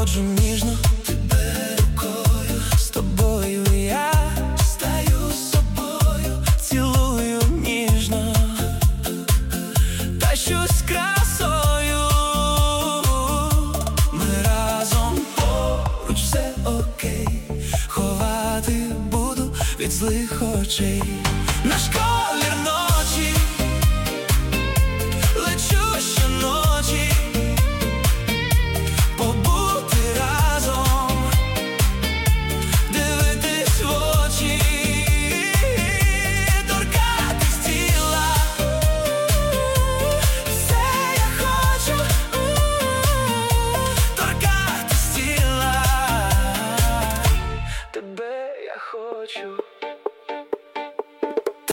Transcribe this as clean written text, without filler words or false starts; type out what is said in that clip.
обходжу ніжно тебе рукою, з тобою я стаю собою, цілую ніжно, тащусь красою. Ми разом поруч, все окей, ховати буду від злих очей наш